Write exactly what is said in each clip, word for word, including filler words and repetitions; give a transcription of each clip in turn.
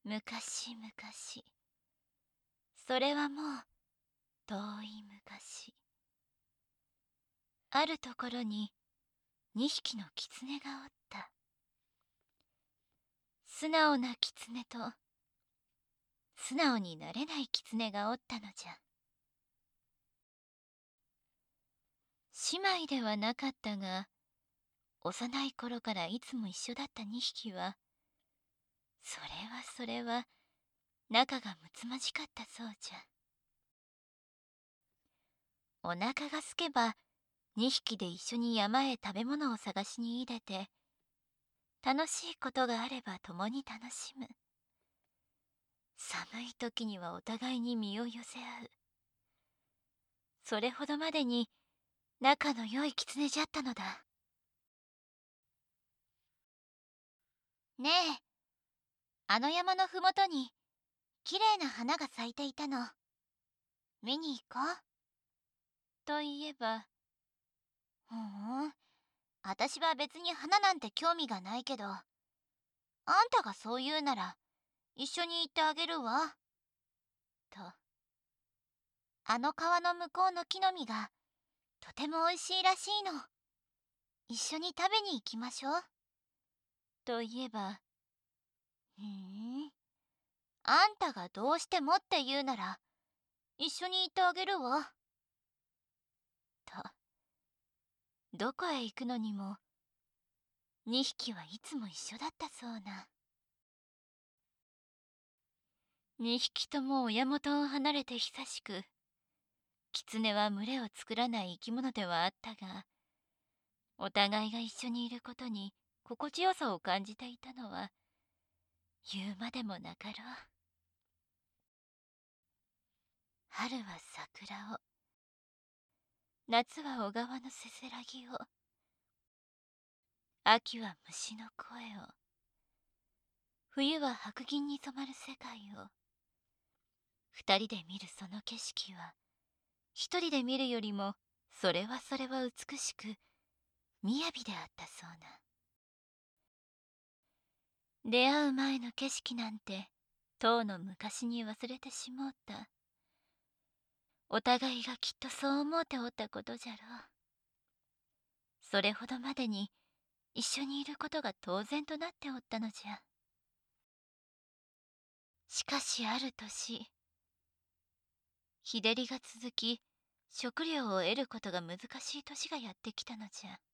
むかしむかし、それはもう遠い昔、あるところににひきの狐がおった。素直な狐と素直になれない狐がおったのじゃ。姉妹ではなかったが、幼い頃からいつも一緒だったにひきは、それはそれは仲がむつまじかったそうじゃ。お腹がすけばにひきで一緒に山へ食べ物を探しに出て、楽しいことがあれば共に楽しむ。寒い時にはお互いに身を寄せ合う。それほどまでに仲の良い狐じゃったのだ。ねえ、あの山のふもとにきれいな花が咲いていたの。見に行こう。と言えば、ふん、あたしは別に花なんて興味がないけど、あんたがそう言うなら一緒に行ってあげるわ。と、あの川の向こうの木の実がとてもおいしいらしいの。一緒に食べに行きましょう。と言えば、へえ、あんたがどうしてもって言うなら一緒に行ってあげるわ。と、どこへ行くのにもにひきはいつも一緒だったそうな。にひきとも親元を離れて久しく、狐は群れを作らない生き物ではあったが、お互いが一緒にいることに心地よさを感じていたのは言うまでもなかろう。春は桜を、夏は小川のせせらぎを、秋は虫の声を、冬は白銀に染まる世界を、二人で見るその景色は一人で見るよりもそれはそれは美しく雅であったそうな。出会う前の景色なんてとうの昔に忘れてしもうた。お互いがきっとそう思うておったことじゃろう。それほどまでに一緒にいることが当然となっておったのじゃ。しかしある年、日照りが続き食料を得ることが難しい年がやってきたのじゃ。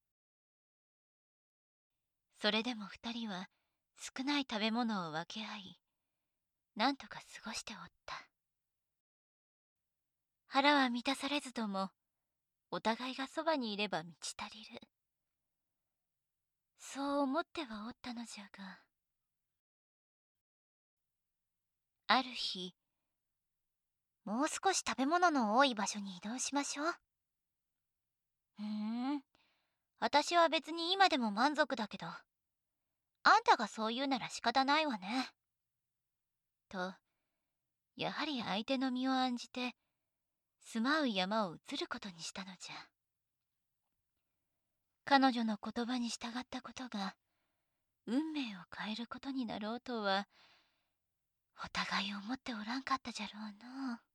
それでも二人は少ない食べ物を分け合い、なんとか過ごしておった。腹は満たされずとも、お互いがそばにいれば満ち足りる。そう思ってはおったのじゃが、ある日、もう少し食べ物の多い場所に移動しましょう。ふーん、私は別に今でも満足だけど、あんたがそう言うなら仕方ないわね。と、やはり相手の身を案じて、住まう山を移ることにしたのじゃ。彼女の言葉に従ったことが運命を変えることになろうとはお互い思っておらんかったじゃろうの。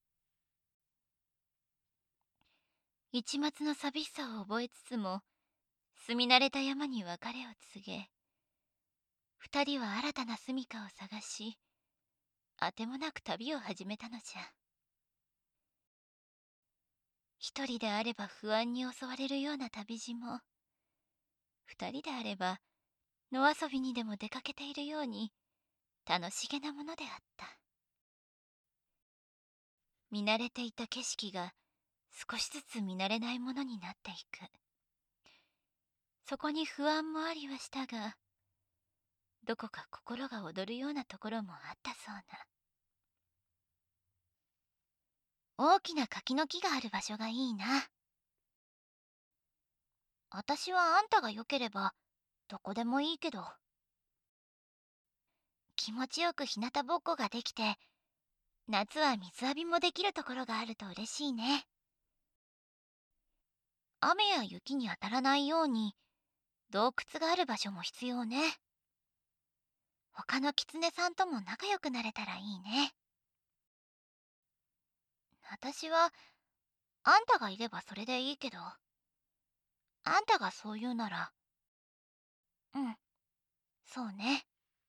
一抹の寂しさを覚えつつも住み慣れた山に別れを告げ、二人は新たな住処を探し、あてもなく旅を始めたのじゃ。一人であれば不安に襲われるような旅路も、二人であれば野遊びにでも出かけているように楽しげなものであった。見慣れていた景色が少しずつ見慣れないものになっていく。そこに不安もありはしたが、どこか心が躍るようなところもあったそうな。大きな柿の木がある場所がいいな。あたしはあんたがよければどこでもいいけど。気持ちよく日向ぼっこができて、夏は水浴びもできるところがあると嬉しいね。雨や雪に当たらないように洞窟がある場所も必要ね。他他の狐さんとも仲良くなれたらいいね。私はあんたがいればそれでいいけど、あんたがそう言うなら、うん、そうね。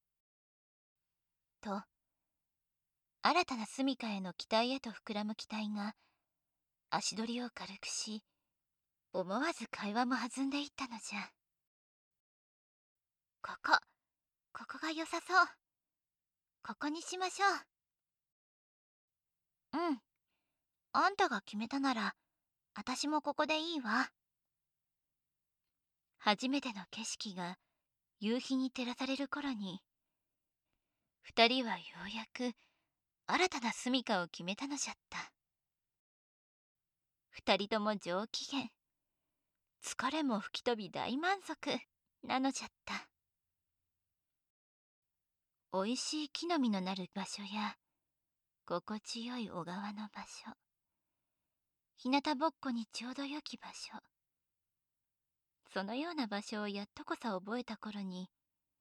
と、新たな住処への期待へと膨らむ期待が足取りを軽くし、思わず会話も弾んでいったのじゃ。ここ、ここが良さそう。ここにしましょう。うん。あんたが決めたなら、あたしもここでいいわ。初めての景色が夕日に照らされる頃に、二人はようやく新たな住処を決めたのじゃった。二人とも上機嫌、疲れも吹き飛び大満足なのじゃった。おいしい木の実のなる場所や心地よい小川の場所、日向ぼっこにちょうどよき場所、そのような場所をやっとこさ覚えた頃に、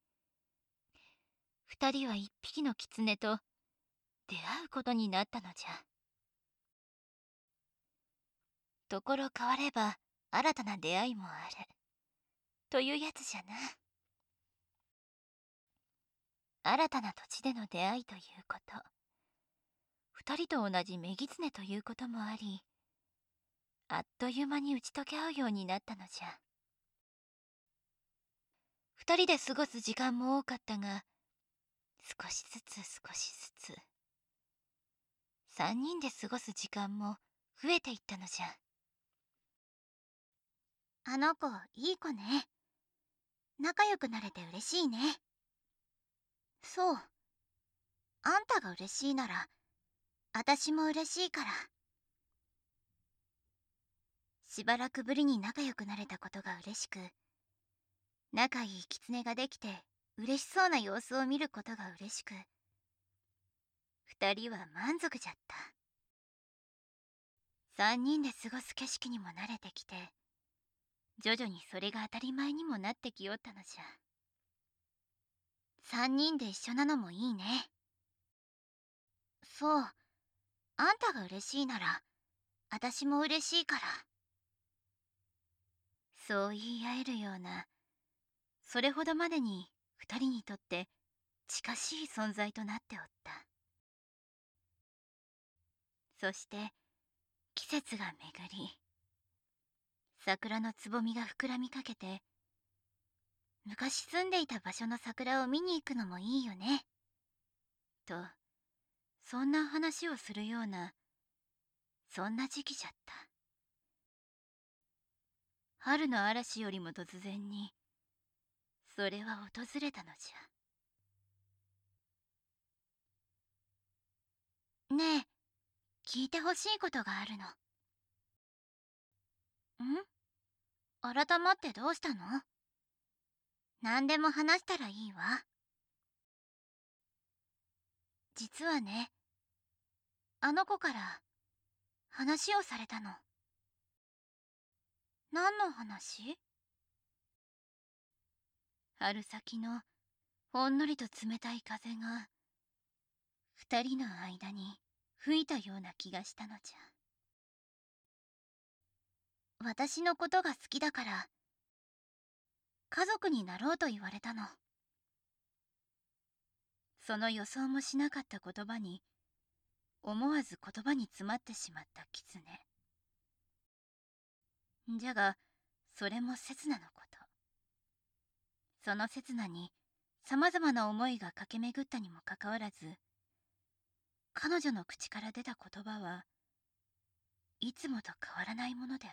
二人は一匹の狐と出会うことになったのじゃ。ところ変われば新たな出会いもあるというやつじゃな。新たな土地での出会いということ、二人と同じ女狐ということもあり、あっという間に打ち解け合うようになったのじゃ。二人で過ごす時間も多かったが、少しずつ少しずつ三人で過ごす時間も増えていったのじゃ。あの子いい子ね。仲良くなれて嬉しいね。そう、あんたが嬉しいならあたしも嬉しいから。しばらくぶりに仲良くなれたことが嬉しく、仲いい狐ができて嬉しそうな様子を見ることが嬉しく、二人は満足じゃった。三人で過ごす景色にも慣れてきて、徐々にそれが当たり前にもなってきよったのじゃ。三人で一緒なのもいいね。そう、あんたが嬉しいならあたしも嬉しいから。そう言い合えるような、それほどまでに二人にとって近しい存在となっておった。そして季節が巡り、桜のつぼみが膨らみかけて、昔住んでいた場所の桜を見に行くのもいいよねと、そんな話をするような、そんな時期じゃった。春の嵐よりも突然にそれは訪れたのじゃ。ねえ、聞いてほしいことがあるの。ん？改まってどうしたの？何でも話したらいいわ。実はね、あの子から話をされたの。何の話？春先のほんのりと冷たい風が二人の間に吹いたような気がしたのじゃ。私のことが好きだから家族になろうと言われたの。その予想もしなかった言葉に思わず言葉に詰まってしまった狐。じゃがそれも刹那のこと。その刹那にさまざまな思いが駆け巡ったにもかかわらず、彼女の口から出た言葉はいつもと変わらないものであった。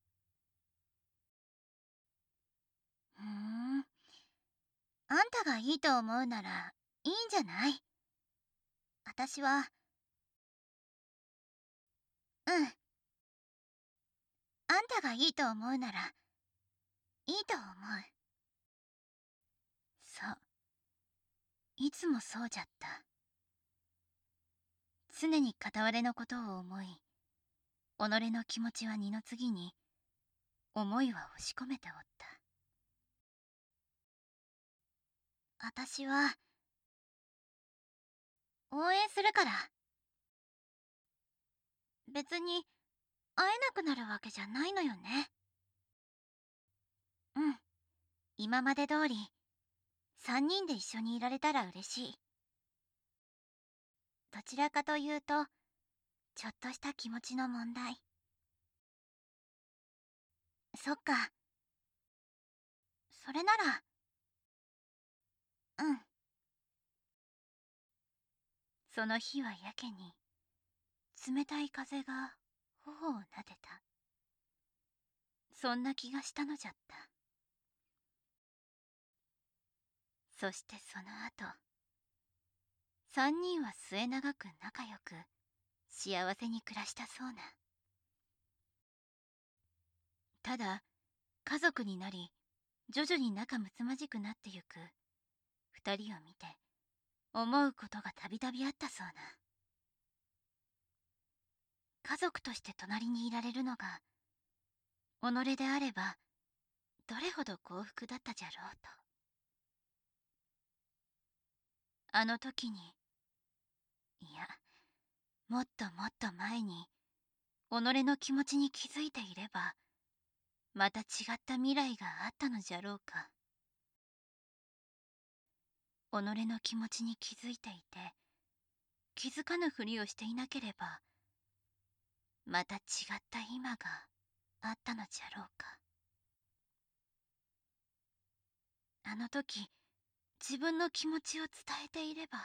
ふーん、あんたがいいと思うならいいんじゃない？あたしは、うん、あんたがいいと思うならいいと思う。そう、いつもそうじゃった。常に片割れのことを思い、己の気持ちは二の次に思いは押し込めておった。あたしは応援するから。別に会えなくなるわけじゃないのよね。うん、今まで通りさんにんで一緒にいられたら嬉しい。どちらかというとちょっとした気持ちの問題。そっか、それなら。うん。その日はやけに冷たい風が頬を撫でた。そんな気がしたのじゃった。そしてその後、三人は末永く仲良く幸せに暮らしたそうな。ただ家族になり徐々に仲睦まじくなってゆく二人を見て思うことがたびたびあったそうな。家族として隣にいられるのが己であればどれほど幸福だったじゃろうと。あの時に、いやもっともっと前に己の気持ちに気づいていればまた違った未来があったのじゃろうか。己の気持ちに気づいていて気づかぬふりをしていなければまた違った今があったのじゃろうか。あの時自分の気持ちを伝えていれば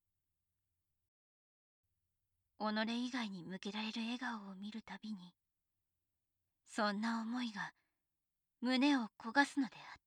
己以外に向けられる笑顔を見るたびにそんな思いが胸を焦がすのであった。